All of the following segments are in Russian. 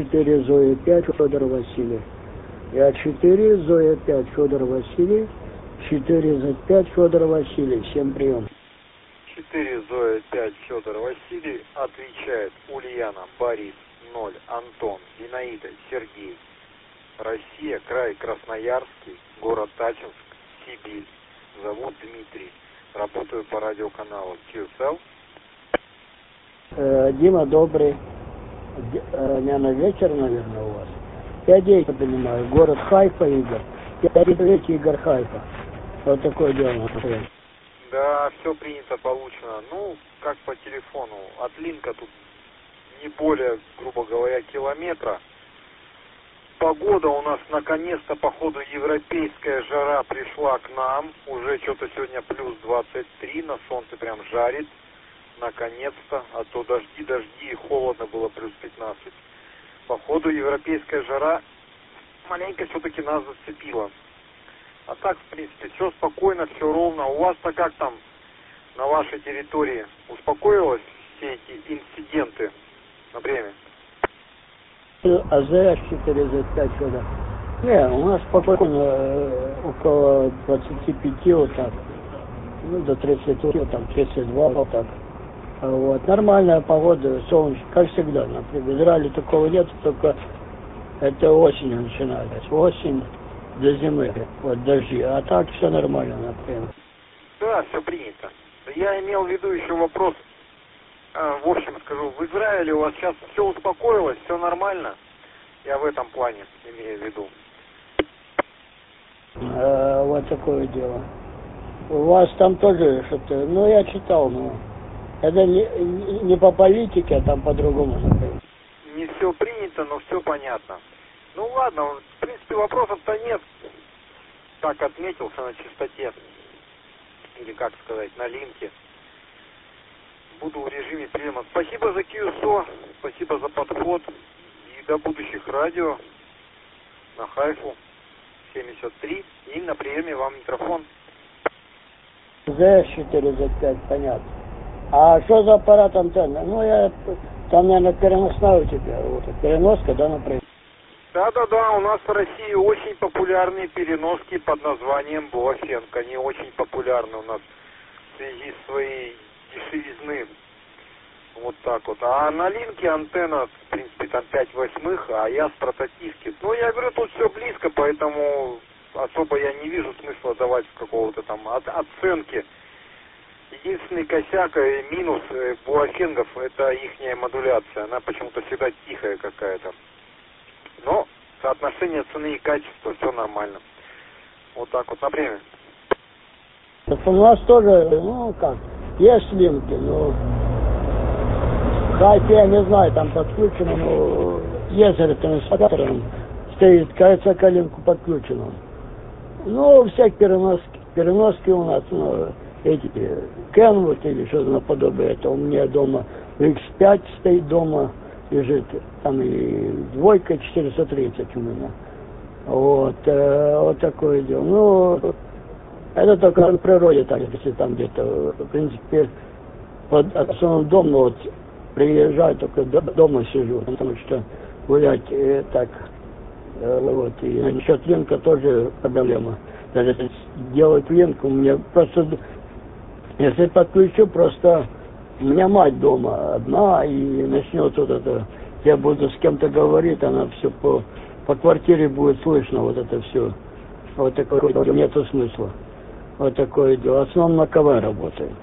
4 Зоя 5 Федор Васильев. Я 4 Зоя 5 Федор Васильев. 4 за 5 Федор Васильев. Всем прием. 4 Зоя 5 Федор Васильев. Отвечает Ульяна, Борис, 0, Антон, Зинаида, Сергей. Россия, край Красноярский, город Тачинск, Сибирь. Зовут Дмитрий. Работаю по радиоканалу QSL. Дима, добрый. Наверное, вечер, наверное, у вас. 5-9, я понимаю. Город Хайфа, Игорь. 5-9, Игорь Хайфа. Вот такое дело. Да, все принято, получено. Ну, как по телефону. От Линка тут не более, грубо говоря, километра. Погода у нас наконец-то, походу, европейская жара пришла к нам. Уже что-то сегодня плюс 23, на солнце прям жарит. Наконец-то, а то дожди, и холодно было плюс 15. Походу, европейская жара маленько все-таки нас зацепила. А так, в принципе, все спокойно, все ровно. У вас-то как там на вашей территории? Успокоилось все эти инциденты на время? АЗ 4 за 5 Федор. Не, у нас спокойно около 25 вот так. Ну, до 30, там 32 вот так. Вот. Нормальная погода, солнечко, как всегда. Например, в Израиле такого нет, только это осенью начинается. Осень до зимы, вот дожди. А так все нормально, например. Да, все принято. Я имел в виду еще вопрос. В общем, скажу, в Израиле у вас сейчас все успокоилось, все нормально? Я в этом плане имею в виду. Вот такое дело. У вас там тоже что-то, ну я читал, но это не по политике, а там по-другому, например. Не все принято, но все понятно. Ну ладно, в принципе вопросов-то нет. Так отметился на чистоте. Или как сказать, на линке. Буду в режиме приема. Спасибо за QSO, спасибо за подход. И до будущих радио на Хайфу 73. И на приеме вам микрофон. ЗС-4 за 5, понятно. А что за аппарат антенны? Ну, я там, наверное, переносная у тебя. Вот, переноска, да, например? Да, у нас в России очень популярные переноски под названием Буафенко. Они очень популярны у нас в связи с своей дешевизны. Вот так вот. А на линке антенна, в принципе, там 5/8, а я с прототипки. Ну, я говорю, тут все близко, поэтому особо я не вижу смысла давать какого-то там оценки. Единственный косяк и минус буафенгов — это ихняя модуляция. Она почему-то всегда тихая какая-то. Но соотношение цены и качества все нормально. Вот так вот, например. У нас тоже, ну как, есть линки, но Хайфе, я не знаю, там подключено, но есть трансформатором, стоит, кажется, калинку подключено. Ну, всякие переноски у нас, ну, эти, Kenwood или что-то наподобие, это у меня дома X5 стоит дома, лежит, там и двойка 430 у меня. Вот, вот такое дело. Ну, это только на природе так, если там где-то, в принципе, под отцом дома вот приезжаю, только дома сижу, потому что гулять так, вот, и насчет линка тоже проблема. Даже делать линк, у меня просто, если подключу, просто у меня мать дома одна, и начнет вот это, я буду с кем-то говорить, она все по квартире будет слышно, вот это все. Вот такое дело, нету смысла. Вот такое дело. В основном на КВ работаю.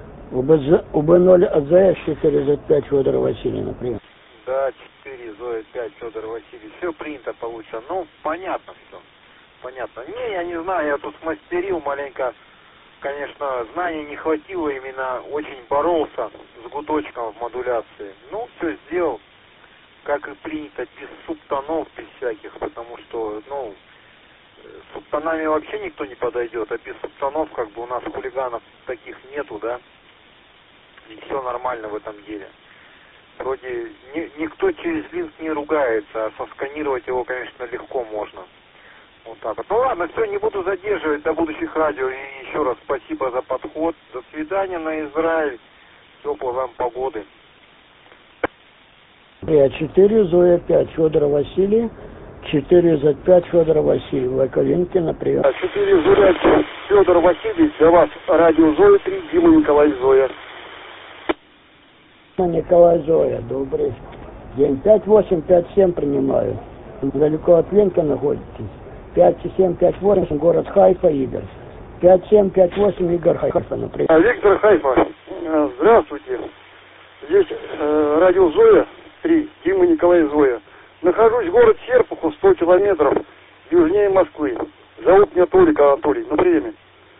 УБ0 АЗС 4 за 5 Федор Васильев, например. Да, 4 Зоя 5 Федор Васильев. Все принято, получено. Ну, понятно все. Понятно. Не, я не знаю, я тут смастерил маленько. Конечно, знаний не хватило, именно очень боролся с гудочком в модуляции. Ну, все сделал, как и принято, без субтонов, без всяких, потому что, ну, с субтонами вообще никто не подойдет, а без субтонов, как бы, у нас хулиганов таких нету, да, и все нормально в этом деле. Вроде никто через линк не ругается, а сосканировать его, конечно, легко можно. Вот так вот. Ну ладно, все, не буду задерживать, до будущих радио. И еще раз спасибо за подход. До свидания на Израиль. Теплой вам погоды. 4 Зоя 5 Федор Василий, 4 Z5 Федор Василий, Вакалинки на прием. 4 Зоя Федор Василий, для вас радио Зоя 3, Дима Николай Зоя. Николай Зоя, добрый день. 5857 принимаю. Далеко от Ленка находитесь. 5758, город Хайфа, Игорь. 5758, Игорь Хайфа, например. Виктор Хайфа, здравствуйте. Здесь радио Зоя 3, Дима Николай Зоя. Нахожусь в город Серпухов, 100 километров южнее Москвы. Зовут меня Толик Анатолий, на приеме.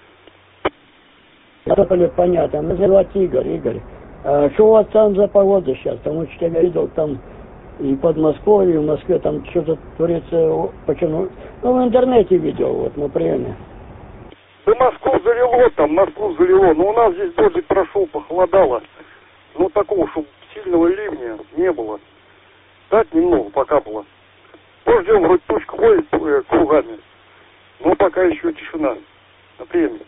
Понятно. Меня зовут Игорь. А что у вас там за погода сейчас? Потому что я видел там и под Москвой, и в Москве там что-то творится. Почему? Ну, в интернете видел, вот, на приеме. Да Москву залило. Но у нас здесь дождик прошел, похолодало. Ну, такого, чтобы сильного ливня не было. Так немного покапало. Вот ждем, вроде тучка ходит кругами. Но пока еще тишина. На приеме.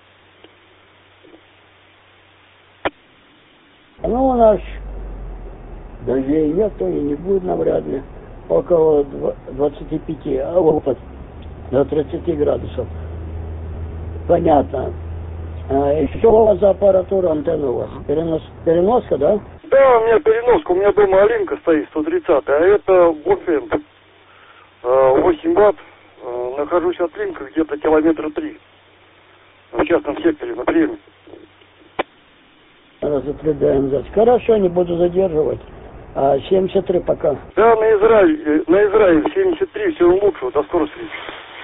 Ну, у нас дождей нету и не будет навряд ли. Около 25, а вот до 30 градусов. Понятно. Что у вас за аппаратура, антенна у вас? Переноска, да? Да, у меня переноска. У меня дома Алинка стоит, 130, а это Бофен. 8 ватт. Нахожусь от Линка где-то километра 3. В частном секторе, на приеме. Разотрядаем запись. Хорошо, не буду задерживать. 73 пока. Да, на Израиль 73, всего лучшего, до скорой встречи.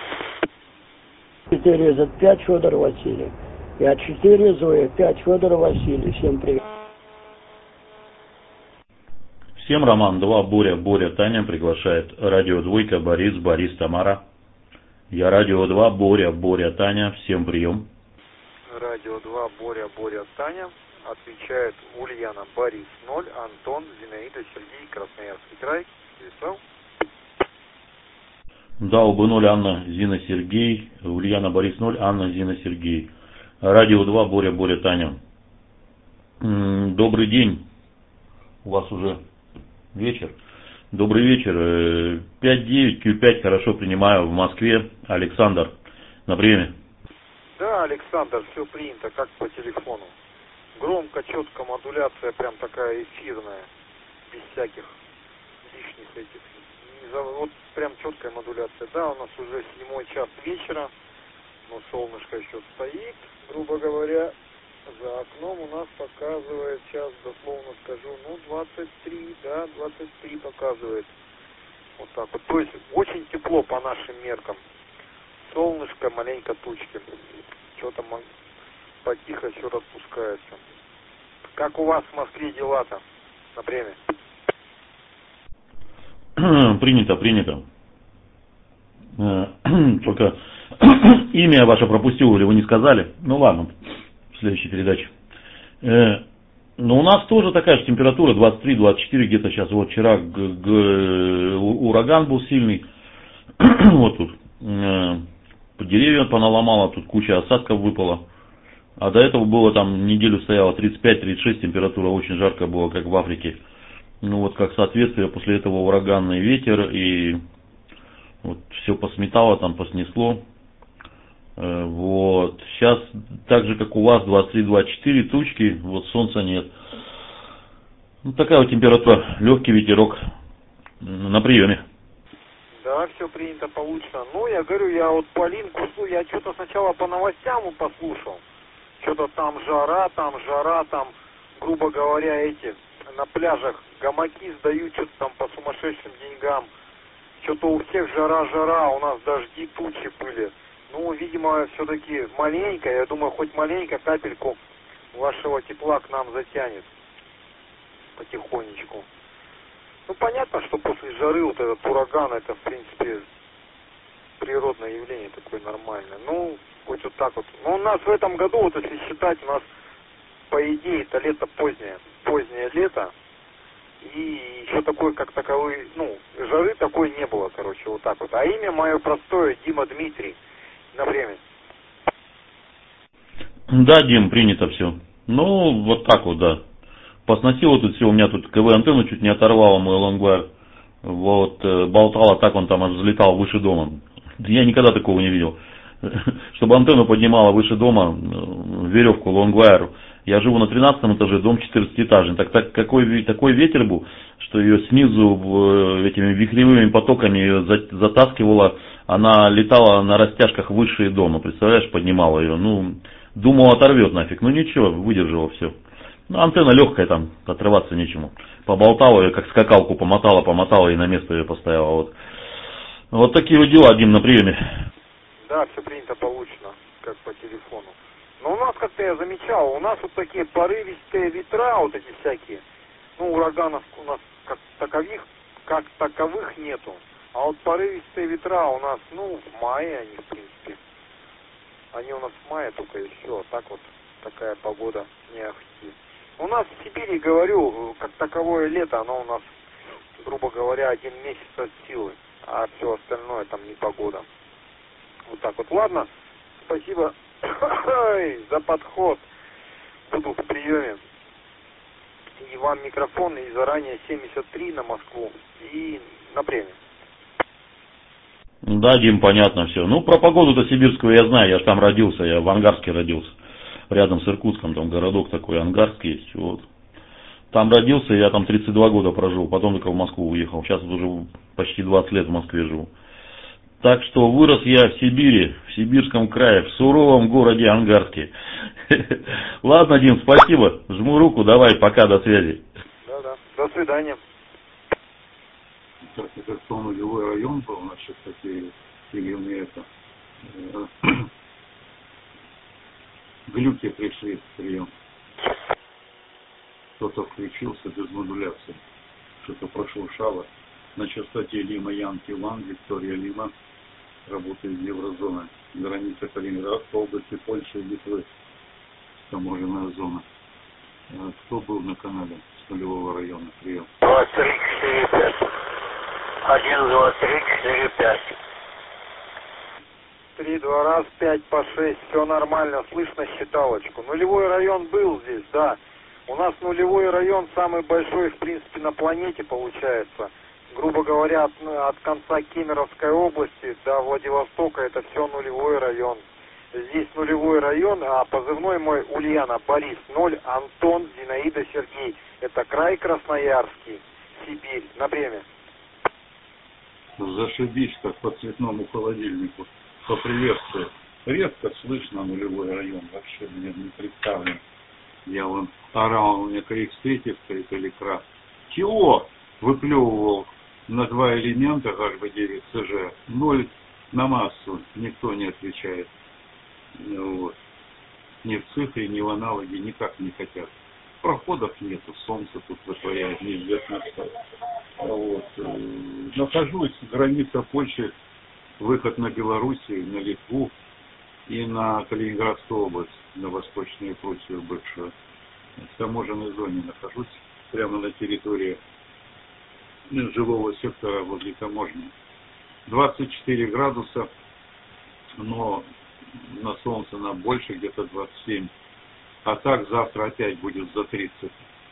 4 Z5 Федор Василий. 4 Зоя 5 Федор Василий. Всем привет. Всем Роман 2, Боря, Таня приглашает. Радио Двойка, Борис, Тамара. Я Радио 2, Боря, Таня. Всем прием. Радио 2, Боря, Таня. Отвечает Ульяна, Борис 0, Антон, Зинаида, Сергей, Красноярский край. Весел. Да, УБ0, Анна, Зина, Сергей. Ульяна, Борис 0, Анна, Зина, Сергей. Радио 2, Боря, Таня. Добрый день. У вас уже вечер. Добрый вечер. 5-9, Q5 хорошо принимаю в Москве. Александр, на приеме. Да, Александр, все принято, как по телефону. Громко, четко, модуляция прям такая эфирная, без всяких лишних этих. Вот прям четкая модуляция. Да, у нас уже 7 час вечера, но солнышко еще стоит, грубо говоря. За окном у нас показывает, сейчас дословно скажу, 23, да, 23 показывает. Вот так вот. То есть очень тепло по нашим меркам. Солнышко, маленько тучки. Что-то потихо все распускается. Как у вас в Москве дела-то на время? Принято. Только имя ваше пропустил или вы не сказали. Ну ладно, в следующей передаче. Но у нас тоже такая же температура, 23-24 где-то сейчас. Вот вчера ураган был сильный. Вот тут деревья поналомало, тут куча осадков выпала. А до этого было там неделю стояло 35-36, температура очень жарко было, как в Африке. Ну вот как соответствие, после этого ураганный ветер и вот все посметало, там поснесло. Вот. Сейчас так же как у вас 23-24 тучки, вот солнца нет. Ну такая вот температура, легкий ветерок на приеме. Да, все принято, получено. Ну, я говорю, я вот по линку, я что-то сначала по новостям послушал. Что-то там жара, там, грубо говоря, эти на пляжах гамаки сдают что-то там по сумасшедшим деньгам. Что-то у всех жара, у нас дожди, тучи были. Ну, видимо, все-таки маленько, я думаю, хоть маленько капельку вашего тепла к нам затянет. Потихонечку. Ну, понятно, что после жары вот этот ураган, это, в принципе, природное явление такое нормальное. Ну, хоть вот так вот. Но у нас в этом году, вот если считать, у нас, по идее, это лето позднее лето. И еще такой, как таковой, ну, жары такой не было, короче, вот так вот. А имя мое простое, Дима Дмитрий, на время. Да, Дим, принято все. Ну, вот так вот, да. посносило тут все, у меня тут КВ-антенну чуть не оторвало, мой лонгвайр. Вот, болтало, так он там аж взлетал выше дома. Я никогда такого не видел. Чтобы антенну поднимала выше дома, веревку, лонгвайр. Я живу на 13 этаже, дом 14-этажный. Так такой ветер был, что ее снизу этими вихревыми потоками ее затаскивало. Она летала на растяжках выше дома. Представляешь, поднимала ее. Ну, думал, оторвет нафиг. Ну ничего, выдержала все. Ну, антенна легкая там, отрываться нечему. Поболтала ее, как скакалку, помотала и на место ее поставила. Вот такие вот дела, Дим, на приеме. Да, все принято, получено, как по телефону. Но у нас, как-то я замечал, у нас вот такие порывистые ветра, вот эти всякие. Ну, ураганов у нас как таковых нету. А вот порывистые ветра у нас, ну, в мае они, в принципе. Они у нас в мае только и все. Так вот, такая погода не ахти. У нас в Сибири, говорю, как таковое лето, оно у нас, грубо говоря, 1 месяц от силы. А все остальное там не погода. Вот так вот. Ладно, спасибо за подход. Буду в приеме. И вам микрофон, и заранее 73 на Москву, и на премию. Да, Дим, понятно все. Ну, про погоду-то сибирскую я знаю, я же там родился, я в Ангарске родился. Рядом с Иркутском, там городок такой, Ангарский есть, вот. Там родился, я там 32 года прожил, потом только в Москву уехал. Сейчас вот уже почти 20 лет в Москве живу. Так что вырос я в Сибири, в Сибирском крае, в суровом городе Ангарске. Ладно, Дим, спасибо. Жму руку, давай, пока, до связи. Да. До свидания. Это что, нулевой район был, значит, такие, или мне это, глюки пришли в прием. Кто-то включился без модуляции, что-то прошуршало. На частоте Лима Янки Ван, Виктория Лима, работает Еврозона, граница Калининградской области, Польши и Литвы, таможенная зона. Кто был на канале с нулевого района? Прием. 2345. 1, 2, 3, 4, 5. 3, 2 раз, 5 по 6, все нормально, слышно считалочку. Нулевой район был здесь, да. У нас нулевой район самый большой, в принципе, на планете получается. Грубо говоря, от конца Кемеровской области до Владивостока это все нулевой район. Здесь нулевой район, а позывной мой Ульяна, Борис, 0, Антон, Зинаида, Сергей. Это край Красноярский, Сибирь, на время. Зашибись, как по цветному холодильнику, поприветствую. Редко слышно нулевой район, вообще мне не представлен. Я вон орал, у меня KX3 стоит или КРА. Чего? Выплевывал на 2 элемента HB9 CG, 0 на массу, никто не отвечает. Вот. Ни в цифре, ни в аналоге никак не хотят. Проходов нету, солнце тут вытворяет, неизвестно что. Вот. Нахожусь, граница Польши, выход на Белоруссию, на Литву и на Калининградскую область, на Восточную Пруссию бывшую. В таможенной зоне нахожусь, прямо на территории жилого сектора возле таможни. 24 градуса, но на солнце нам больше, где-то 27. А так завтра опять будет за 30,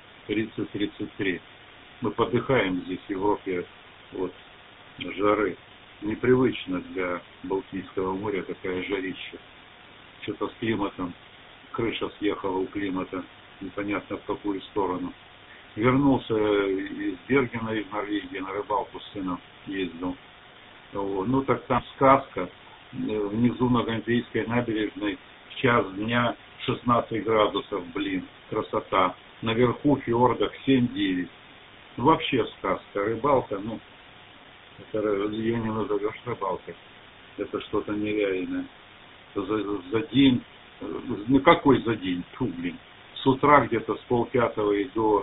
30-33. Мы подыхаем здесь в Европе от жары. Непривычно для Балтийского моря такая жарища. Что-то с климатом, крыша съехала у климата, непонятно в какую сторону. Вернулся из Бергена, из Норвегии, на рыбалку с сыном ездил. Вот. Ну так там сказка. Внизу на Ганзейской набережной в час дня 16 градусов, блин, красота. Наверху в фьордах 7-9. Вообще сказка. Рыбалка, ну, это ее не назовешь рыбалкой. Это что-то нереальное. За день, ну какой за день? Фу, блин. С утра где-то с 7:30 и до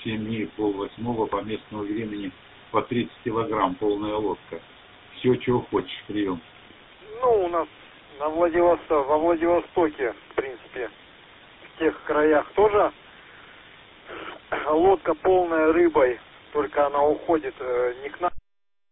7:30 по местному времени по 30 килограмм полная лодка. Все, чего хочешь, прием. Ну, у нас во Владивостоке, в принципе, в тех краях тоже лодка полная рыбой, только она уходит не к нам,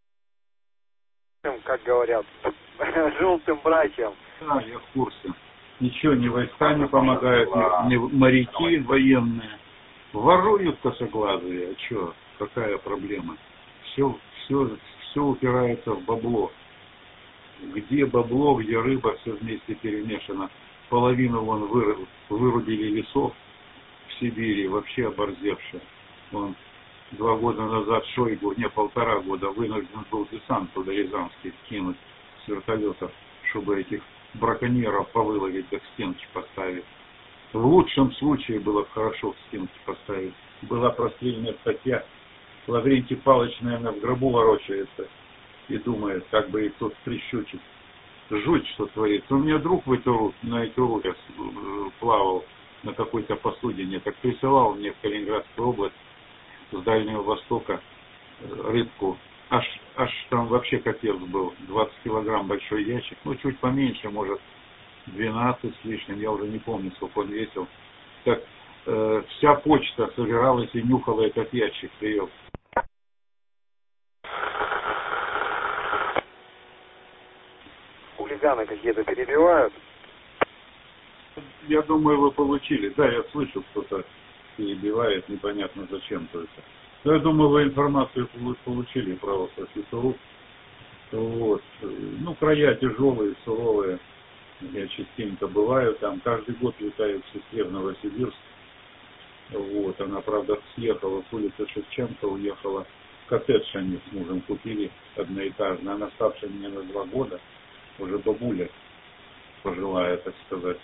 как говорят, желтым братьям. Да, я в курсе. Ничего, ни войска не помогают, ни моряки военные. Воруют косоглазые, а что, какая проблема? Все упирается в бабло. Где бабло, где рыба, все вместе перемешано. Половину вон вырубили лесов в Сибири, вообще оборзевшие. Вон 2 года назад Шойгу, 1,5 года, вынужден был десант туда рязанский кинуть с вертолетов, чтобы этих браконьеров повыловить, да к стенке поставить. В лучшем случае было бы хорошо к стенке поставить. Была прострельная статья. Лаврентий Павлович, наверное, в гробу ворочается и думает, как бы их тут прищучить. Жуть, что творится. У меня друг на Итуру плавал на какой-то посудине, так присылал мне в Калининградскую область с Дальнего Востока рыбку. Аж там вообще капец был. 20 килограмм большой ящик. Ну, чуть поменьше, может, 12 с лишним. Я уже не помню, сколько он весил. Так вся почта собиралась и нюхала этот ящик. Ее. Хулиганы какие-то перебивают. Я думаю, вы получили. Да, я слышу, кто-то перебивает, непонятно зачем только. Но я думаю, вы информацию получили про Итуру. Вот. Ну, края тяжелые, суровые. Я частенько бываю там. Каждый год летаю в сестре в Новосибирск. Вот. Она, правда, съехала с улицы Шевченко, уехала. Коттедж они с мужем купили одноэтажный. Она старше меня на 2 года. Уже бабуля пожилая, так сказать.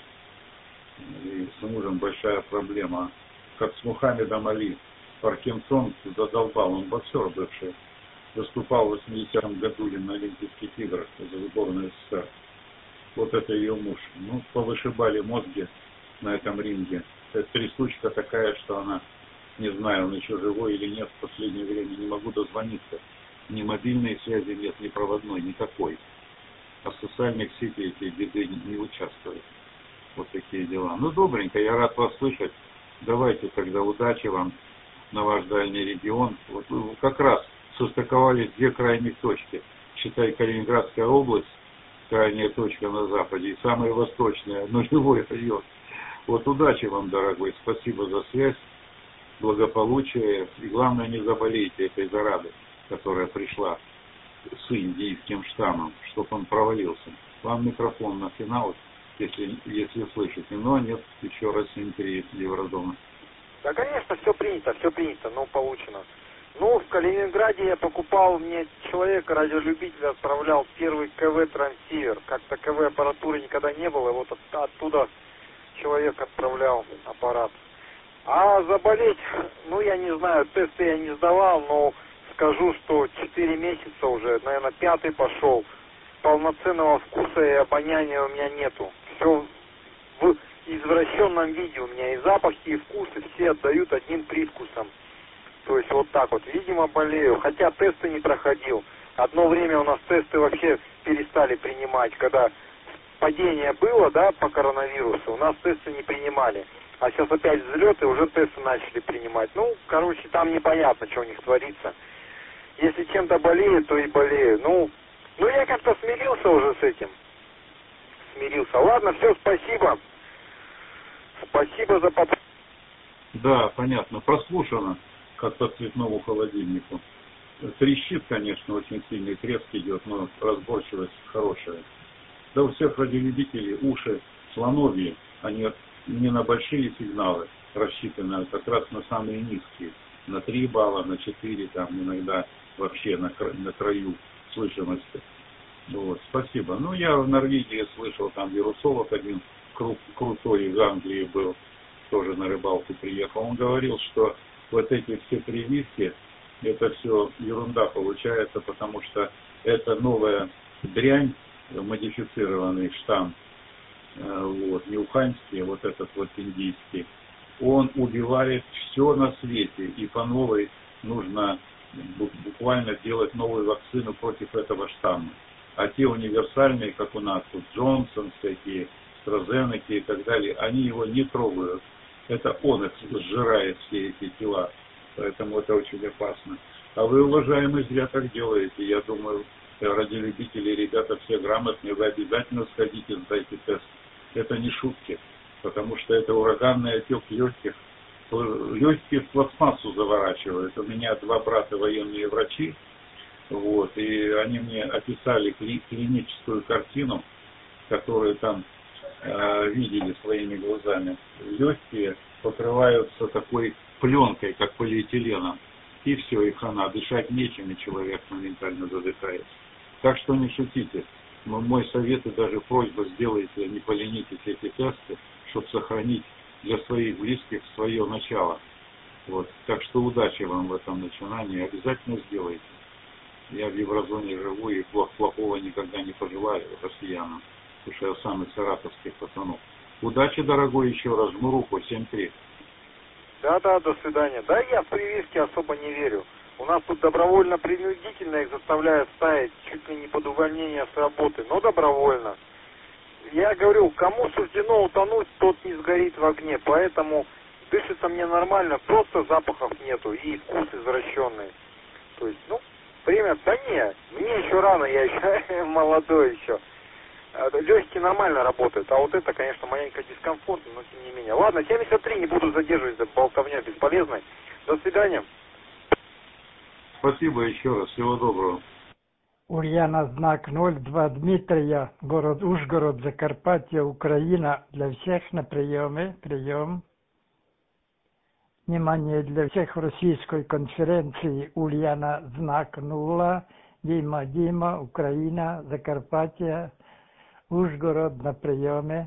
И с мужем большая проблема. Как с Мухаммедом Али. Паркинсон задолбал, он боксер бывший. Выступал в 80-м году на Олимпийских играх за сборную СССР. Вот это ее муж. Ну, повышибали мозги на этом ринге. Это трясучка такая, что она, не знаю, он еще живой или нет, в последнее время не могу дозвониться. Ни мобильной связи нет, ни проводной, никакой. А в социальных сетях эти беды не участвуют. Вот такие дела. Ну, добренько, я рад вас слышать. Давайте тогда удачи вам на ваш дальний регион. Вот вы как раз состыковались 2 крайних точки. Считай, Калининградская область, крайняя точка на западе, и самая восточная, нулевой район. Вот удачи вам, дорогой. Спасибо за связь, благополучия. И главное, не заболейте этой заразой, которая пришла с индийским штаммом, чтобы он провалился. Вам микрофон на финал, если слышите. Но нет, еще раз 7-3 Евродома. Да, конечно, все принято, но получено. Ну, в Калининграде я покупал, мне человек, радиолюбитель, отправлял первый КВ-трансивер. Как-то КВ-аппаратуры никогда не было, вот оттуда человек отправлял аппарат. А заболеть, ну, я не знаю, тесты я не сдавал, но скажу, что 4 месяца уже, наверное, 5-й пошел. Полноценного вкуса и обоняния у меня нету. Все в извращенном виде у меня, и запахи, и вкусы все отдают одним привкусом. То есть вот так вот, видимо, болею, хотя тесты не проходил. Одно время у нас тесты вообще перестали принимать, когда падение было, да, по коронавирусу, у нас тесты не принимали. А сейчас опять взлет, и уже тесты начали принимать. Ну, короче, там непонятно, что у них творится. Если чем-то болею, то и болею. Ну, я как-то смирился уже с этим. Смирился. Ладно, все, спасибо. Спасибо за подписку. Да, понятно. Прослушано, как по цветному холодильнику. Трещит, конечно, очень сильный треск идет, но разборчивость хорошая. Да у всех радиолюбителей уши слоновьи, они не на большие сигналы рассчитаны, а как раз на самые низкие. На 3 балла, на 4, там иногда вообще на краю слышимости. Вот, спасибо. Ну, я в Норвегии слышал, там вирусолог один крутой из Англии был, тоже на рыбалку приехал. Он говорил, что вот эти все прививки, это все ерунда получается, потому что это новая дрянь, модифицированный штамм, вот, не уханьский, а вот этот вот индийский. Он убивает все на свете, и по новой нужно буквально делать новую вакцину против этого штамма. А те универсальные, как у нас тут Джонсон, всякие AstraZeneca и так далее, они его не трогают. Это он их сжирает, все эти тела. Поэтому это очень опасно. А вы, уважаемые, зря так делаете. Я думаю, радиолюбители, ребята все грамотные, вы обязательно сходите, сдайте тест. Это не шутки, потому что это ураганный отек легких. легкие в пластмассу заворачивают. У меня 2 брата военные врачи, вот, и они мне описали клиническую картину, которую там видели своими глазами. Легкие покрываются такой пленкой, как полиэтиленом, и все, и хана. Дышать нечем, и человек моментально задыхается. Так что не шутите. Мой совет и даже просьба: сделайте, не поленитесь эти тесты, чтобы сохранить для своих близких свое начало. Вот. Так что удачи вам в этом начинании. Обязательно сделайте. Я в Еврозоне живу и плохого никогда не пожелаю россиянам, потому что я сам из саратовских пацанов. Удачи, дорогой, еще раз. Жму руку. 7-3. Да, до свидания. Да, я в прививки особо не верю. У нас тут добровольно-принудительно их заставляют ставить чуть ли не под увольнение с работы, но добровольно. Я говорю, кому суждено утонуть, тот не сгорит в огне, поэтому дышится мне нормально, просто запахов нету и вкус извращенный. То есть, время, да не, мне еще рано, я еще молодой еще. Легкие нормально работают, а вот это, конечно, маленько дискомфортно, но тем не менее. Ладно, 73, не буду задерживать, за болтовня бесполезной. До свидания. Спасибо еще раз. Всего доброго. Ульяна, знак 02, Дмитрия, город Ужгород, Закарпаття, Украина. Для всех на приеме. Прием. Внимание, для всех в российской конференции Ульяна, знак 0, Дима, Украина, Закарпаття, Ужгород на приеме.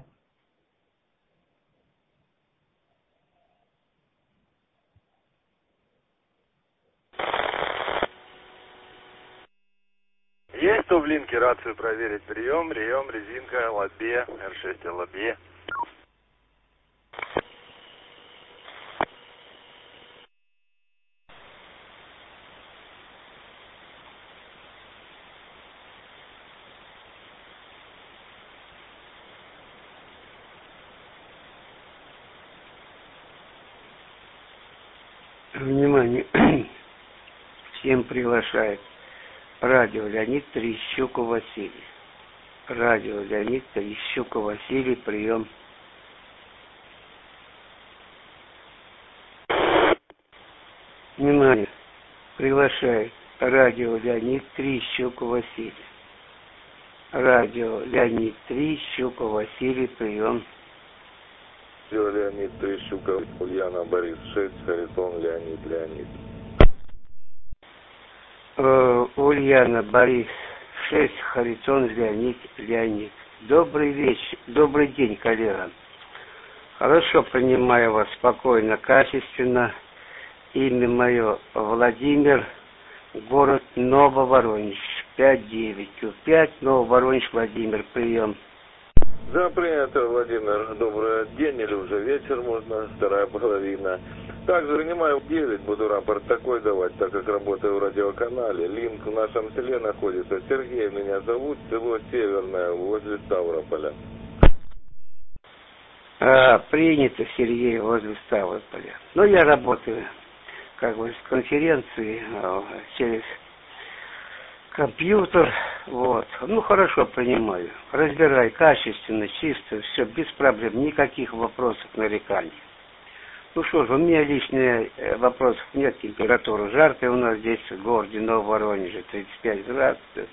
Есть кто в линке, рацию проверить. Прием, резинка, лобе, R6 лобе. Внимание, всем приглашает радио Леонид Терещук Василий. Радио Леонид Терещук Василий, прием. Внимание, приглашает радио Леонид Терещук Василий. Радио Леонид Терещук Василий, прием. Леонид Терещук, Ульяна, Борис 6, Харитон, Леонид. Ульяна, Борис 6, Харитон, Леонид. Добрый вечер, добрый день, коллега. Хорошо принимаю вас, спокойно, качественно. Имя мое Владимир, город Нововоронеж, 5-9-5, Нововоронеж, Владимир, прием. Да, принято, Владимир. Добрый день или уже вечер, можно, вторая половина. Также принимаю в 9, буду рапорт такой давать, так как работаю в радиоканале. Линк в нашем селе находится. Сергей меня зовут, село Северное, возле Ставрополя. Принято, Сергей, возле Ставрополя. Но я работаю, с конференции через компьютер, вот. Хорошо принимаю. Разбирай качественно, чисто, все, без проблем, никаких вопросов, нареканий. Что ж, у меня личных вопросов нет, температура жаркая у нас здесь в городе Нововоронеже, 35 градусов,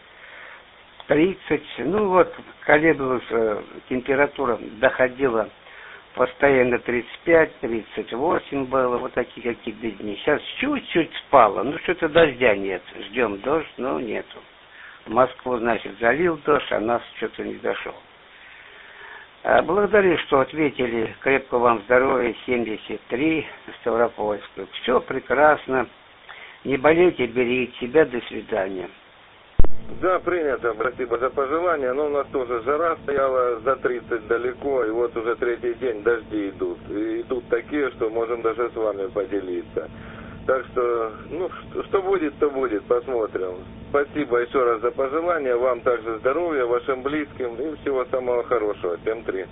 30, колеблалась температура, доходила постоянно 35-38 было, вот такие какие-то дни. Сейчас чуть-чуть спало, что-то дождя нет. Ждем дождь, но нету. Москву, залил дождь, а нас что-то не дошел. Благодарю, что ответили. Крепкого вам здоровья, 73, Ставропольскую. Все прекрасно. Не болейте, берегите себя. До свидания. Да, принято. Спасибо за пожелания. Но у нас тоже жара стояла за 30 далеко, и вот уже третий день дожди идут. И идут такие, что можем даже с вами поделиться. Так что, что будет, то будет. Посмотрим. Спасибо еще раз за пожелания. Вам также здоровья, вашим близким и всего самого хорошего. 7-3.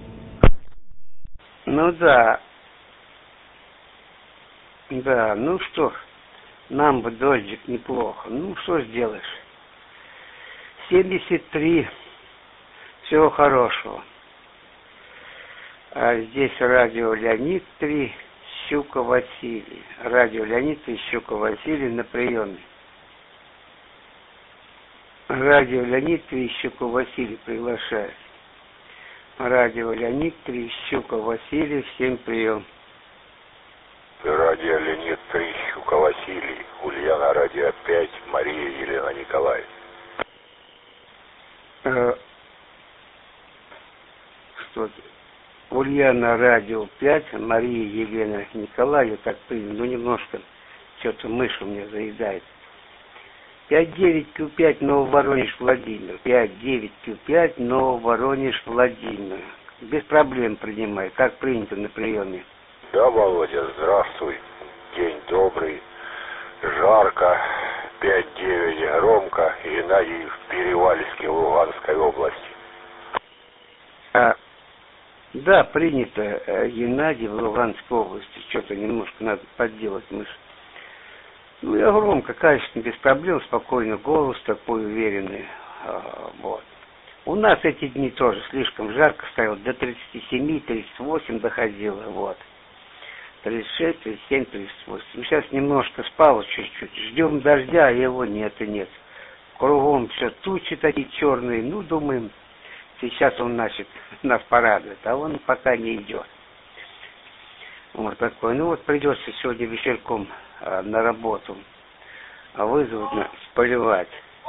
Да, что, нам бы дождик неплохо. Что сделаешь? 73. Всего хорошего. А здесь радио Леонид 3, Щука Василий. Радио Леонид Щука Василий на приеме. Радио Леонид Щука Василий приглашает. Радио Леонид Щука Василий, всем прием. Радио Леонид Щука Василий. Ульяна, радио 5, Мария Елена Николаевна. Что-то. Ульяна, радио 5, Мария Елена Николаевна, так принял, ну немножко, что-то мышь у меня заедает. 59Q5, Нововоронеж, Владимир. 59Q5, Нововоронеж, Владимир. Без проблем принимай, как принято на приеме. Да, Володя, здравствуй. День добрый. Жарко. 5-9 громко. И Геннадий в Перевальске, Луганской области. Да, принято, Геннадий в Луганской области. Что-то немножко надо подделать мышь. Ну, я громко, качественно, без проблем, спокойно, голос такой уверенный. Вот. У нас эти дни тоже слишком жарко стояло, до 37, 38 доходило, вот. 36, 37, 38. Сейчас немножко спало чуть-чуть. Ждем дождя, а его нет и нет. Кругом все тучи такие черные. Ну, думаем, сейчас он нас порадует, а он пока не идет. Вот такой. Ну вот придется сегодня вечерком на работу. А вызовут нас поливать.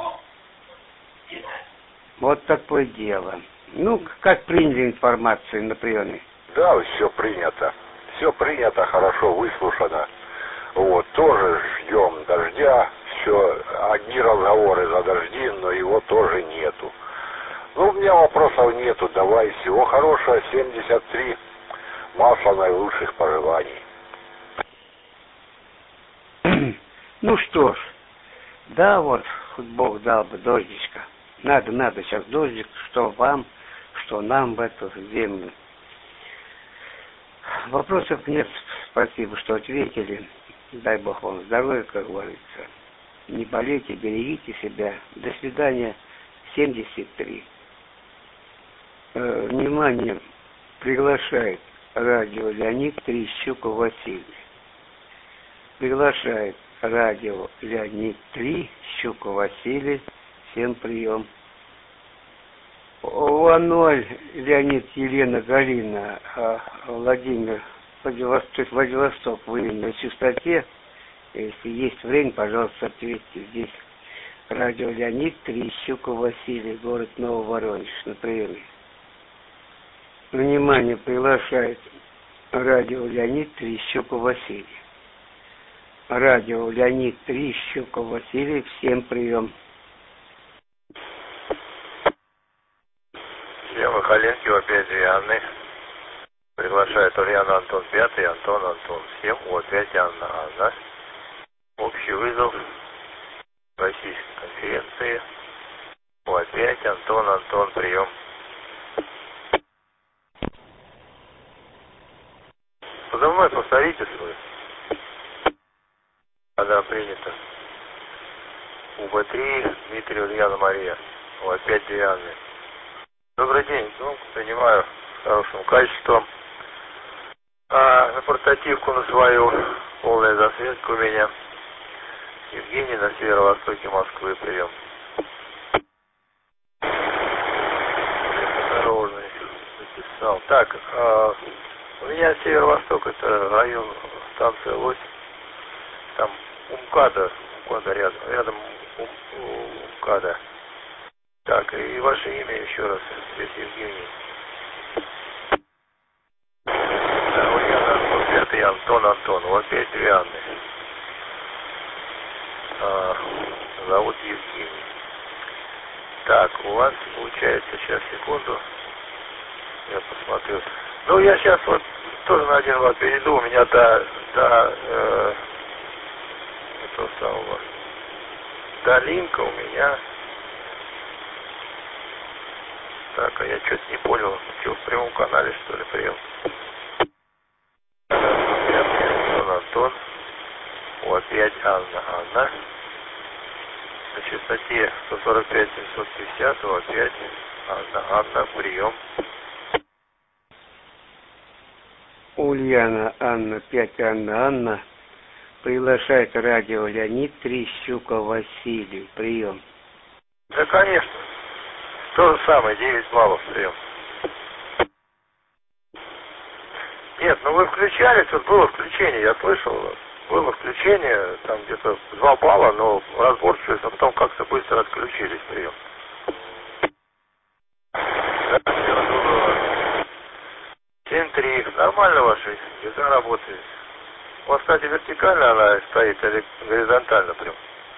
Вот такое дело. Ну, как приняли информацию на приеме? Да, все принято. Все принято, хорошо выслушано. Вот, тоже ждем дождя. Все, одни разговоры за дожди, но его тоже нету. Ну, у меня вопросов нету. Давай, всего хорошего, 73. Масло наилучших пожеланий. Ну что ж, да, вот, хоть Бог дал бы дождичка. Надо сейчас дождик, что вам, что нам в эту землю. Вопросов нет, спасибо, что ответили. Дай Бог вам здоровья, как говорится. Не болейте, берегите себя. До свидания, 73. Внимание, приглашает радио Леонид Щука Василий. Приглашает радио Леонид Щука Василий. Всем прием. О0 Леонид Елена Галина, Владимир, Владивосток, вы на частоте. Если есть время, пожалуйста, ответьте. Здесь радио Леонид Щука Василий, город Нововоронеж, на приеме. Внимание, приглашает радио Леонид Щука Василий. Радио Леонид Щука Василий, всем прием. Я Махаленский, опять две Анны. Приглашает Ульяна Антон 5, Антон 7, опять Анна. Общий вызов российской конференции. Опять Антон, прием. Подо мной повторите свой. Да, принято. УБ3, Дмитрий, Ульяна, Мария. Опять две Анны. Добрый день, принимаю с хорошим качеством. На портативку на свою, полная засветка у меня. Евгений на северо-востоке Москвы, прием. Осторожно, записал. Так, у меня северо-восток, это район, станция Лось. Там МКАДа рядом МКАДа. Так, и ваше имя еще раз, здесь Евгений. Да, Ульяна Антон, 5 Антон, вот опять две Анны. Зовут Евгений. Так, у вас получается, сейчас, секунду, я посмотрю. Ну, я сейчас вот тоже на один лад перейду, у меня до этого самого, до линка у меня. Так, а я что-то не понял, что в прямом канале, что ли, прием? Антон, опять Анна. На частоте 145-750, опять Анна, прием. Ульяна, Анна, 5, Анна. Приглашает радио Леонид, 3, Щука, Василий. Прием. Да, конечно. То же самое, 9 баллов прием. Нет, ну вы включали, тут было включение, я слышал. Было включение, там где-то 2 балла, но разборчивость, а потом как-то быстро отключились прием. Да, 7-3. Нормально ваша языка работает. У вас, кстати, вертикально она стоит или горизонтально прям?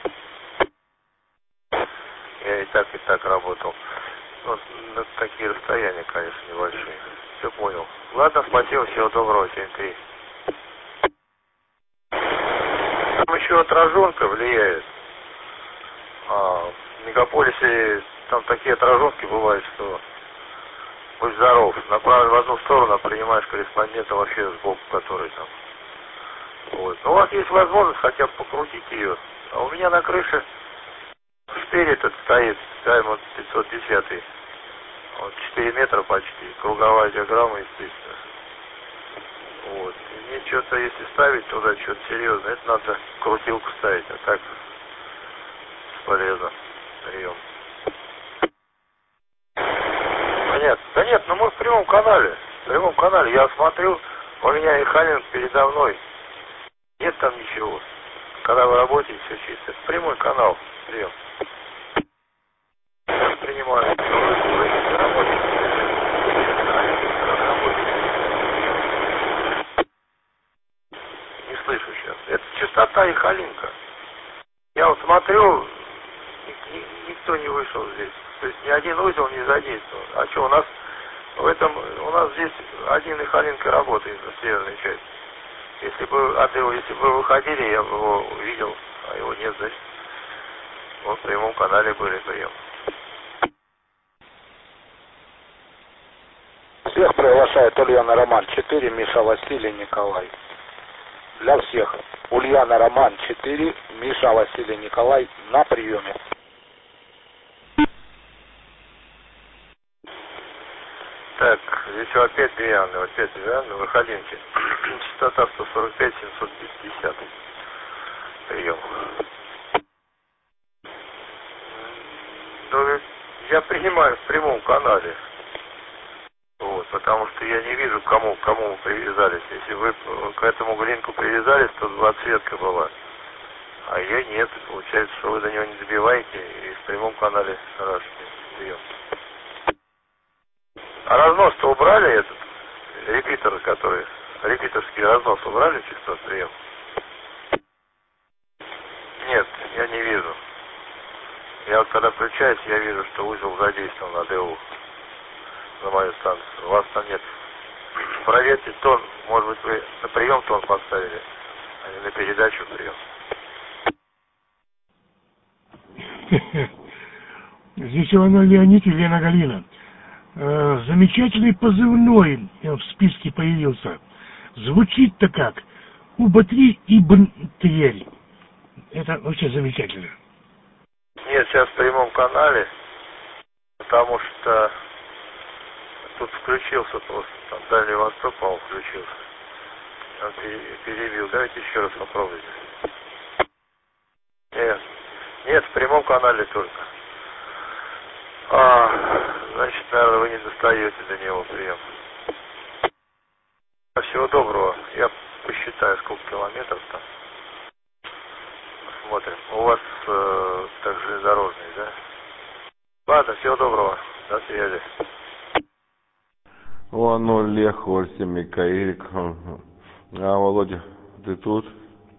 Я и так работал. Вот на такие расстояния, конечно, небольшие. Все понял. Ладно, спасибо, всего доброго, 7-3. Там еще отраженка влияет. В мегаполисе там такие отраженки бывают, что будь здоров. Направлен в одну сторону, а принимаешь корреспондента вообще сбоку, который там. Вот. Но у вас есть возможность хотя бы покрутить ее. А у меня на крыше штырь этот стоит, Diamond 510. Вот, 4 метра почти, круговая диаграмма, естественно. Вот. И мне что-то, если ставить туда что-то серьезное, это надо крутилку ставить, а так бесполезно. Прием. Понятно. Да нет, ну мы в прямом канале. В прямом канале. Я смотрю, у меня Ихалин передо мной. Нет там ничего. Когда вы работаете, все чисто. Это прямой канал. Прием. Я принимаю. Не слышу сейчас. Это частота Ихалинка. Я вот смотрю, никто не вышел здесь. То есть ни один узел не задействован. А что, у нас здесь один Ихалинка работает на северной части. Если бы вы выходили, я бы его увидел, а его нет здесь. Вот в прямом канале были прием. Всех приглашает Ульяна Роман 4, Миша Василий Николай. Для всех. Ульяна Роман 4, Миша Василий Николай на приеме. Так, здесь опять две Анны, выходинки. Частота 145-750. Прием. Ну, я принимаю в прямом канале. Вот, потому что я не вижу, к кому вы привязались. Если вы к этому глинку привязались, то 2 цветка была. А ее нет. Получается, что вы до него не добиваете и в прямом канале шарашите. Прием. А разнос-то убрали этот? Репитерский разнос убрали частот прием? Нет, я не вижу. Я вот когда включаюсь, я вижу, что узел задействован на ДУ. На мою станцию. У вас там нет. Проверьте тон. Может быть, вы на прием тон поставили, а не на передачу прием. Здесь Иванов Леонид и Лена Галина. Замечательный позывной в списке появился. Звучит-то как УБ-3 и БН-3. Это вообще замечательно. Нет, сейчас в прямом канале, потому что тут включился просто, там Дальний Восток, по-моему, включился. Он перебил. Давайте еще раз попробуйте. Нет, в прямом канале только. Значит, наверное, вы не достаете до него прием. Всего доброго. Я посчитаю, сколько километров там. Посмотрим. У вас так железнодорожный, да? Ладно, всего доброго. До связи. О, Лех, 8, Микаэль. А, Володя, ты тут?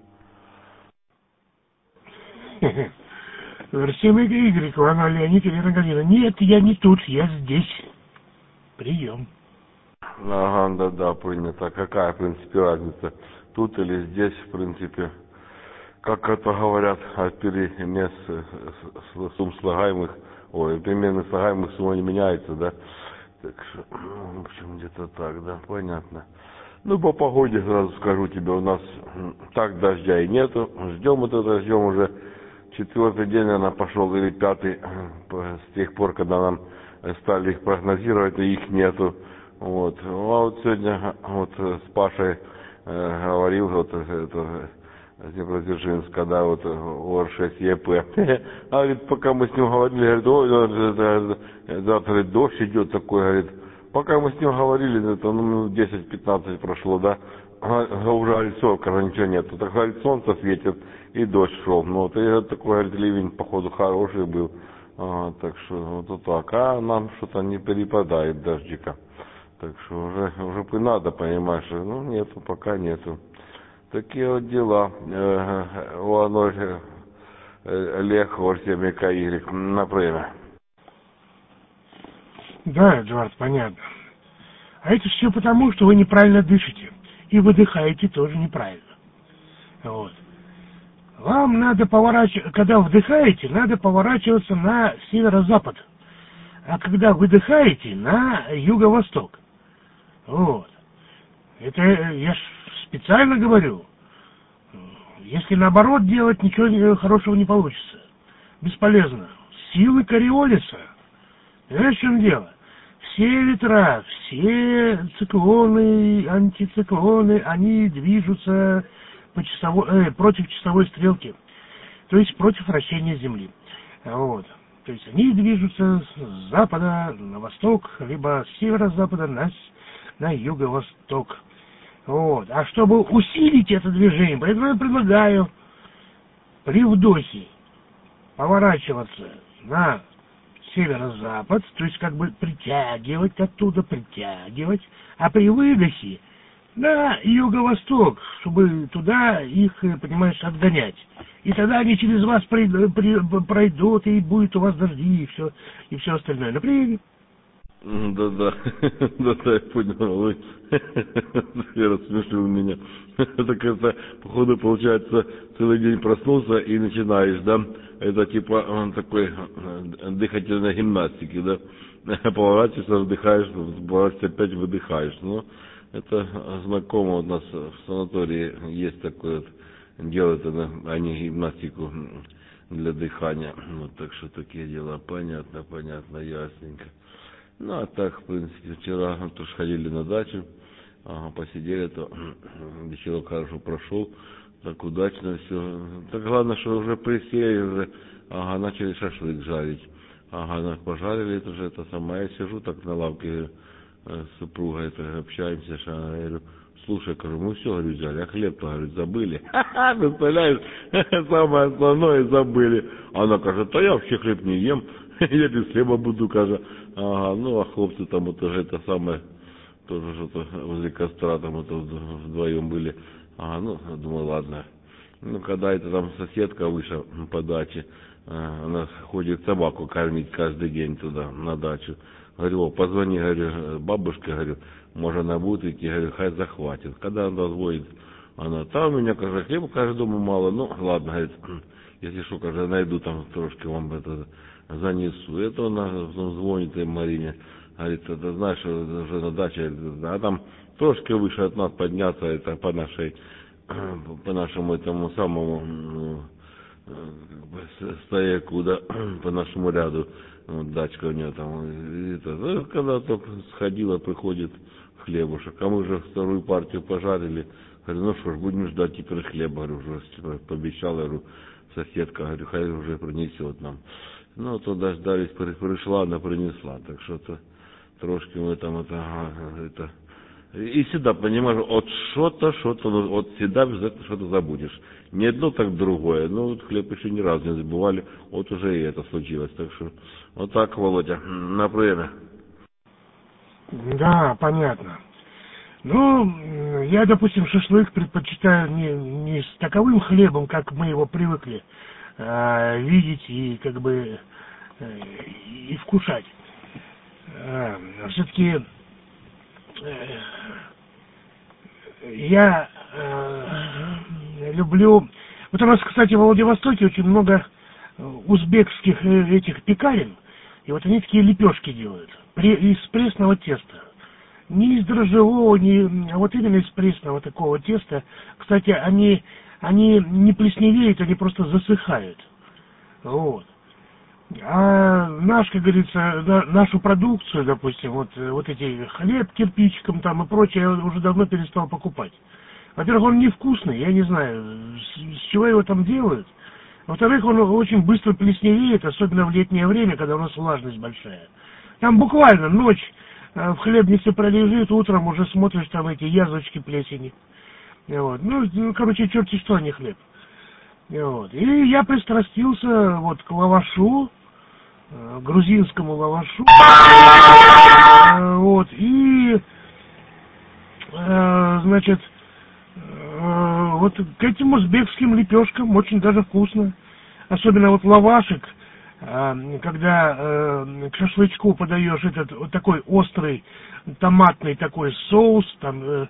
Артем Y, Иванов Леонид и Лена Галина. Нет, я не тут, я здесь. Прием. Ага, да, принято. Какая, в принципе, разница? Тут или здесь, в принципе. Как это говорят, перемес сумм слагаемых, переменных слагаемых сумма не меняется, да? Так что, в общем, где-то так, да, понятно. Ну, по погоде сразу скажу тебе, у нас так дождя и нету. Ждем уже 4-й день, наверное, пошел, или 5-й, с тех пор, когда нам стали их прогнозировать, и их нету. Вот. А вот сегодня вот с Пашей говорил, вот это Днепродзержинска, да, вот ОР-6 ЕП. А говорит, пока мы с ним говорили, говорит, ой, завтра дождь идет такой, говорит. Пока мы с ним говорили, это ну 10-15 прошло, да, уже, говорит, все, когда ничего нету. Так, говорит, солнце светит и дождь шел. Ну вот, и такой, говорит, ливень, походу, хороший был. Так что вот так. А нам что-то не перепадает дождика. Так что уже бы надо, понимаешь, ну нету, пока нету. Такие вот дела. У Олег, Ор-7 Y, например. Да, Эдуард, понятно. А это все потому, что вы неправильно дышите. И выдыхаете тоже неправильно. Вот. Вам надо поворачиваться, когда вдыхаете, надо поворачиваться на северо-запад. А когда выдыхаете, на юго-восток. Вот. Это я специально говорю. Если наоборот делать, ничего хорошего не получится. Бесполезно. Силы Кориолиса. Знаешь, в чем дело? Все ветра, все циклоны, антициклоны, они движутся против часовой стрелки. То есть против вращения Земли. Вот. То есть они движутся с запада на восток, либо с северо-запада на юго-восток. Вот. А чтобы усилить это движение, поэтому я предлагаю при вдохе поворачиваться на северо-запад, то есть как бы притягивать оттуда, а при выдохе на юго-восток, чтобы туда их, понимаешь, отгонять. И тогда они через вас пройдут, и будет у вас дожди, и все остальное. Например, Да, я понял. Я рассмешил меня. Это, походу, получается, целый день проснулся и начинаешь, да? Это типа такой дыхательной гимнастики, да? Поворачиваешься, вдыхаешь, поворачиваешься, опять выдыхаешь. Ну, это знакомо у нас в санатории есть такое, делают они гимнастику для дыхания. Вот, так что такие дела. Понятно, ясненько. Ну, а так, в принципе, вчера тоже ходили на дачу, посидели, то вечерок хорошо прошел, так удачно все. Так главное, что уже присели, уже, начали шашлык жарить. Пожарили, это уже это самое. Я сижу так на лавке с супругой, общаемся, я говорю, слушай, кажу, мы все, говорю, взяли, а хлеб-то, говорит, забыли. Представляешь, самое основное забыли. Она кажет, а я вообще хлеб не ем, я без хлеба буду, кажет. Ну, а хлопцы там вот уже это самое, тоже что-то возле костра там это вдвоем были. Ну, думаю, ладно. Ну, когда это там соседка вышла по даче, она ходит собаку кормить каждый день туда, на дачу. Говорю, позвони, говорю, бабушке, говорю, может она будет идти, говорю, хай захватит. Когда она звонит, она, там у меня, кажется, хлеба, кажется, дома мало, ну, ладно, говорит, если что, кажется, найду там трошки вам это занесу. Это она звонит Марине, говорит, это знаешь, уже на даче, а там трошки выше от нас подняться, это по нашему этому самому стояку, да, по нашему ряду, вот дачка у нее там, это, когда только сходила, приходит хлебушек, а мы уже вторую партию пожарили, говорю, ну что ж, будем ждать теперь хлеба, говорю, уже пообещала, говорю, соседка, говорю, хай уже принесет нам. Ну, то дождались, пришла, она принесла, так что-то трошки мы там это и всегда, понимаешь, от что-то, вот всегда обязательно что-то забудешь. Не одно, так другое. Ну, вот хлеб еще ни разу не забывали, вот уже и это случилось. Так что, вот так, Володя, например. Да, понятно. Ну, я, допустим, шашлык предпочитаю не с таковым хлебом, как мы его привыкли видеть и как бы и вкушать. Все-таки я люблю... Вот у нас, кстати, в Владивостоке очень много узбекских этих пекарен, и вот они такие лепешки делают из пресного теста. Не из дрожжевого, а вот именно из пресного такого теста. Кстати, они не плесневеют, они просто засыхают. Вот. А наш, как говорится, нашу продукцию, допустим, вот эти хлеб кирпичиком там и прочее, я уже давно перестал покупать. Во-первых, он невкусный, я не знаю, с чего его там делают. Во-вторых, он очень быстро плесневеет, особенно в летнее время, когда у нас влажность большая. Там буквально ночь в хлебнице пролежит, утром уже смотришь, там эти язвочки плесени. Вот. Ну, короче, черти что, а не хлеб. Вот. И я пристрастился вот к лавашу, грузинскому лавашу. Вот. И, значит, вот к этим узбекским лепешкам очень даже вкусно. Особенно вот лавашек, когда к шашлычку подаешь этот вот такой острый томатный такой соус, там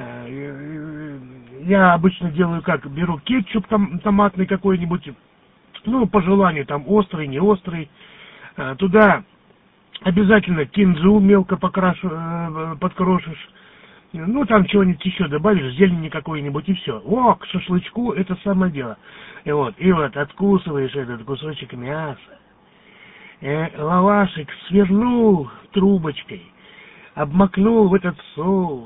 я обычно делаю как, беру кетчуп там томатный какой-нибудь, ну, по желанию, там острый, не острый, туда обязательно кинзу мелко подкрошишь, ну, там чего-нибудь еще добавишь, зелени какой-нибудь, и все. О, к шашлычку это самое дело. И вот откусываешь этот кусочек мяса, лавашек свернул трубочкой, обмакнул в этот соус.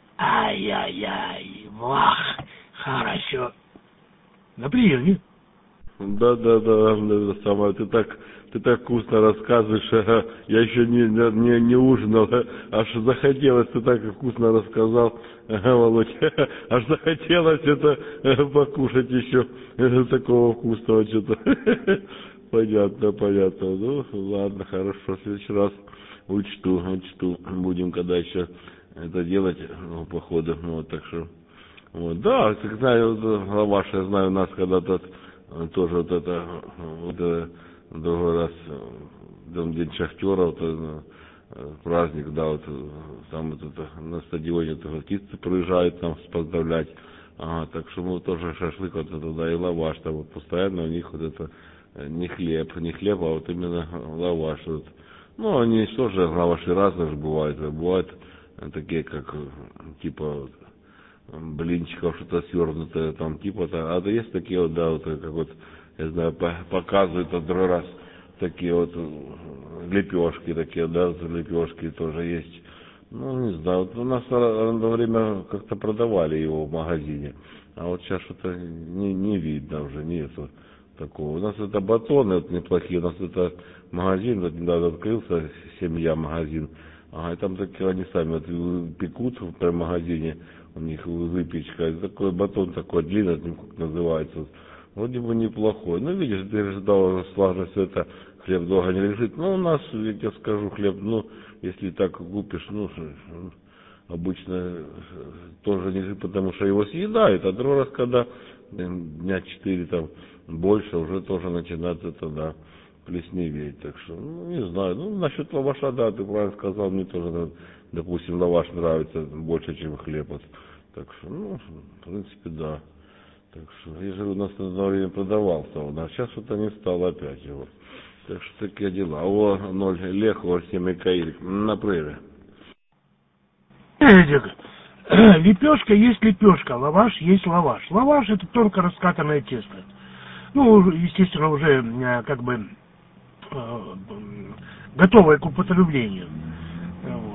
Ай-яй-яй, вах, хорошо. На приеме. Да, самое, ты так вкусно рассказываешь, я еще не ужинал, аж захотелось, ты так вкусно рассказал, Володь, аж захотелось это покушать еще, такого вкусного что-то. Понятно, ну ладно, хорошо, в следующий раз учту, будем когда еще это делать, ну, походу, вот, так что, вот, да, как знаю, лаваш, я знаю, у нас когда-то тоже вот это другой раз, День шахтеров, праздник, да, вот там вот это, на стадионе артисты приезжают там поздравлять, так что мы тоже шашлык вот это, да, и лаваш, там вот постоянно у них вот это не хлеб, а вот именно лаваш, вот. Ну, они тоже лаваши разные же бывают такие, как, типа, блинчиков, что-то свернутое, там, типа, а да есть такие вот, да, вот, как вот, я знаю, показывают от другой раз, такие вот лепешки такие, да, лепешки тоже есть. Ну, не знаю, вот у нас одно время как-то продавали его в магазине, а вот сейчас что-то не видно уже, нету такого. У нас это батоны вот неплохие, у нас это магазин, вот недавно открылся, семья магазин, и там такие они сами вот пекут в магазине, у них выпечка, такой батон такой длинный, как называется, вроде бы неплохой. Ну, видишь, ты ждал, слажно все это, хлеб долго не лежит. Ну, у нас, я тебе скажу, хлеб, ну, если так купишь, ну, обычно тоже не лежит, потому что его съедают, а другой раз, когда дня 4 там больше, уже тоже начинает это, да, плесневеть. Так что, ну, не знаю, ну, насчет лаваша, да, ты правильно сказал, мне тоже, допустим, лаваш нравится больше, чем хлеб. Вот. Так что, ну, в принципе, да. Так что, я же у нас одно время продавался, а сейчас что-то не стало опять его. Так что такие дела. О, 0, Лехо, 7 и Каирик, на прерыве. Лепешка есть лепешка, лаваш есть лаваш. Лаваш это тонко раскатанное тесто. Ну, естественно, уже как бы готовое к употреблению. Вот.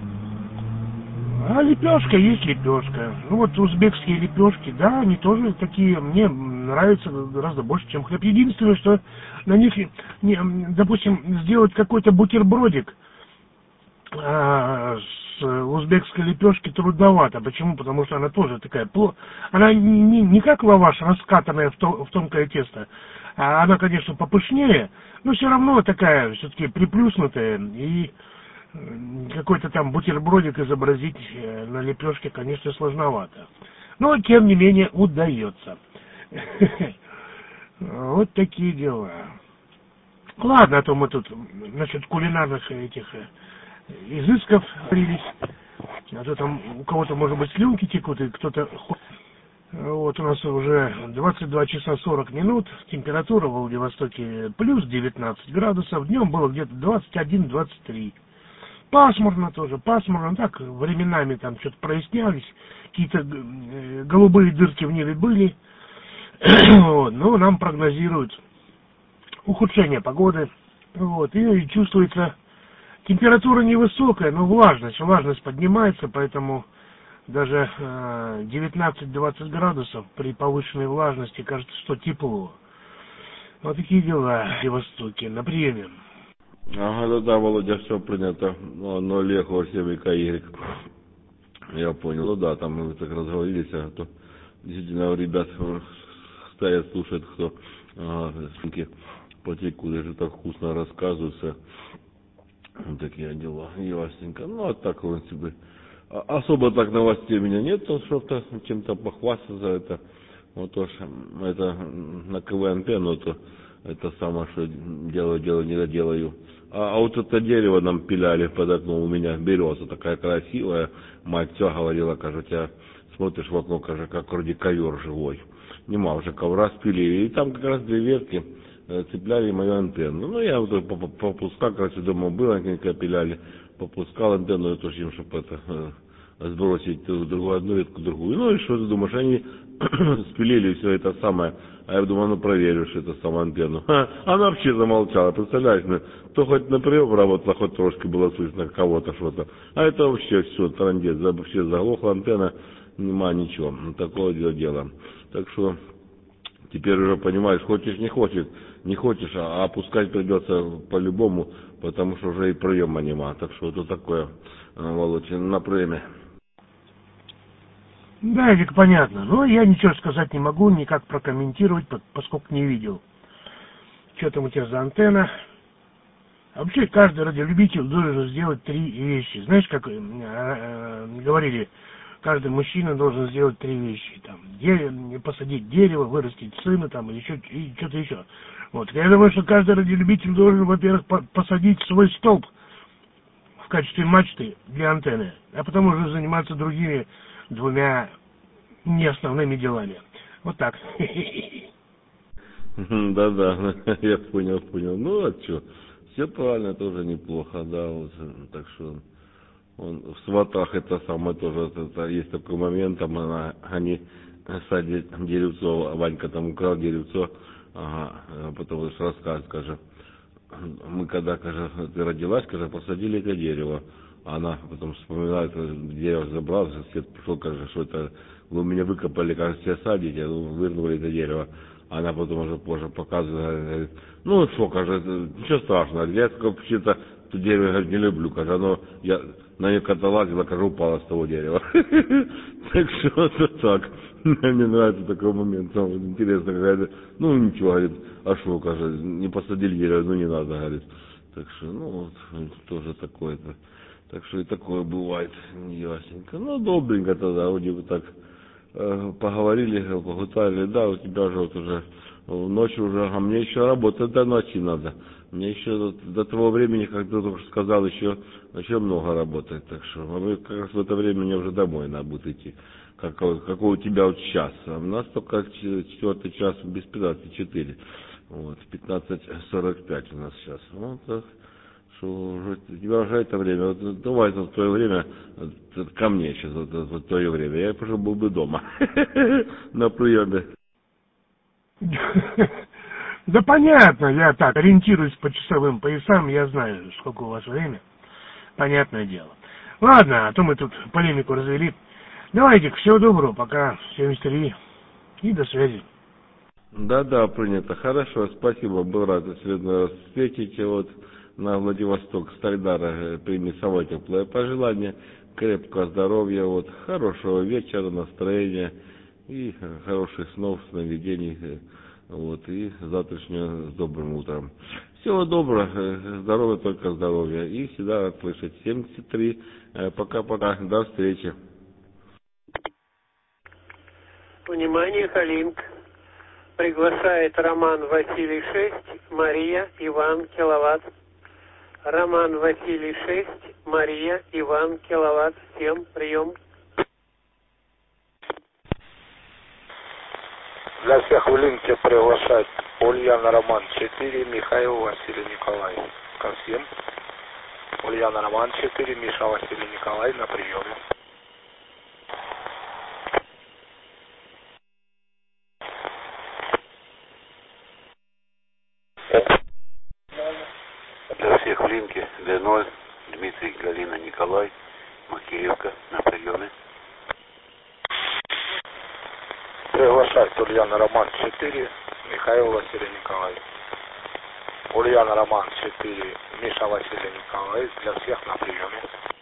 А лепешка есть лепешка. Ну вот узбекские лепешки, да, они тоже такие, мне нравятся гораздо больше, чем хлеб. Единственное, что на них, допустим, сделать какой-то бутербродик с узбекской лепешки трудновато. Почему? Потому что она тоже такая, она не как лаваш, раскатанная в тонкое тесто, а она, конечно, попышнее, но все равно такая, все-таки приплюснутая, и какой-то там бутербродик изобразить на лепешке, конечно, сложновато. Но, тем не менее, удается. Вот такие дела. Ладно, а то мы тут насчет кулинарных этих изысков говорились. А то там у кого-то, может быть, слюнки текут, и кто-то... Вот у нас уже 22 часа 40 минут, температура в Владивостоке плюс 19 градусов, днем было где-то 21-23. Пасмурно тоже, пасмурно, так временами там что-то прояснялись, какие-то голубые дырки в небе были, вот, но нам прогнозируют ухудшение погоды, Вот, и чувствуется температура невысокая, но влажность поднимается, поэтому даже 19-20 градусов при повышенной влажности кажется, что тепло. Вот такие дела в Востоке на приеме. Ага, да, Володя, все принято. 0 Эхо 7 КY. Я понял. Ну да, там мы так разговорились, а то действительно ребят стоят, слушают, кто потекут, даже так вкусно рассказываются. Вот такие дела, ясненько. Ну, а так, в принципе, особо так новостей у меня нет, что-то чем-то похвастаться это. Вот то, что это на КВ-антенну, то это самое, что делаю, не доделаю. А вот это дерево нам пиляли под окном у меня, береза такая красивая. Мать все говорила, кажется, тебя смотришь в окно, кажется, как вроде ковер живой. Нема уже ковра спилили. И там как раз 2 ветки цепляли мою антенну. Ну, я вот попускал, короче, дома было, они пиляли, попускал антенну, тоже, чтобы это сбросить другую, одну ветку, другую. Ну и что ты думаешь, они спилили все это самое, а я думаю, ну проверю, что это самая антенну. Она вообще замолчала, представляешь, то хоть на прием работала, хоть трошки было слышно кого-то что-то, а это вообще все, трындец, вообще заглохла антенна, нема ничего, такое дело. Так что теперь уже понимаешь, хочешь, не хочешь, а опускать придется по-любому, потому что уже и приема нема. Так что это такое, Володя, на приеме. Да, Вик, понятно. Но я ничего сказать не могу, никак прокомментировать, поскольку не видел. Что там у тебя за антенна? А вообще каждый радиолюбитель должен сделать 3 вещи. Знаешь, как говорили, каждый мужчина должен сделать 3 вещи. Там, посадить дерево, вырастить сына там, или что-то еще. Вот. Я думаю, что каждый радиолюбитель должен, во-первых, посадить свой столб в качестве мачты для антенны, а потом уже заниматься другими 2 неосновными делами. Вот так. Да-да, я понял. Ну, а что, все правильно, тоже неплохо, да, вот, так что он в сватах это самое тоже, это, есть такой момент, там они садят деревцо, Ванька там украл деревцо, ага, а потом лишь рассказ, скажем, мы когда, ты родилась, посадили это дерево, она потом вспоминает, дерево забрал, сосед пришел, что это, вы меня выкопали, все садите, вырнули это дерево. Она потом уже позже показывает, говорит, ну что, ничего страшного, я вообще-то это дерево, говорит, не люблю, оно, я на нее когда лазила, упала с того дерева. Так что это так. Мне нравится такой момент, интересно, какая-то, ну ничего, говорит, а что, не посадили дерево, ну не надо, говорит. Так что, ну вот, тоже такое-то. Так что и такое бывает, ясненько. Ну, добренько тогда, вроде бы так поговорили, погутарили, да, у тебя же вот уже ночью уже, а мне еще работать до ночи надо. Мне еще до того времени, как ты только сказал, еще много работать. Так что как раз в это время мне уже домой надо будет идти. Какой у тебя вот час. А у нас только 4 час без 15:04. Вот, 15:45 у нас сейчас. Вот так. Что уже, у тебя уже это время, вот, давай в твое время ко мне сейчас, в твое время, я уже был бы дома на приеме. Да понятно, я так ориентируюсь по часовым поясам, я знаю, сколько у вас время, понятное дело. Ладно, а то мы тут полемику развели. Давайте, всего доброго, пока, 73, и до связи. Да, принято, хорошо, спасибо, был рад очередной раз встретить, вот, на Владивосток, Стальдара, прими самое теплое пожелание, крепкого здоровья, вот, хорошего вечера, настроения и хороших снов, сновидений, вот, и завтрашнего с добрым утром. Всего доброго, здоровья, только здоровья, и всегда рад слышать. 73, пока-пока, до встречи. Внимание, Калинк. Приглашает Роман Василий 6, Мария, Иван, Киловатт. Роман Василий 6, Мария, Иван, Киловатт. Всем прием. Для всех в линке приглашать Ульяна Роман 4, Михаил Василий Николай. Ко всем. Ульяна Роман 4, Миша Василий Николай на приеме. Малинки, Д0, Дмитрий, Галина, Николай, Макеевка на приеме. Приглашать Ульяна Роман 4, Михаил Василий Николаевич. Ульяна Роман 4, Миша Василий Николаевич, для всех на приеме.